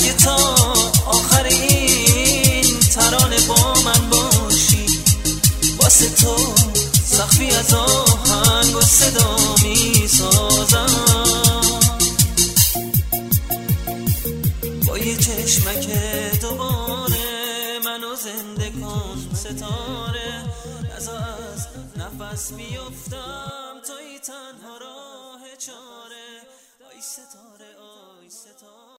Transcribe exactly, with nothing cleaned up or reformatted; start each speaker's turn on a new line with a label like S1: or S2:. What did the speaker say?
S1: اگه تا آخرین ترانه با من باشی، واسه تو سقفی از آهنگ و صدا می سازم. با یه چشمک دوباره منو زنده کن ستاره، نزا از نفس بیفتم توی تنها راه چاره. آی ستاره آی ستاره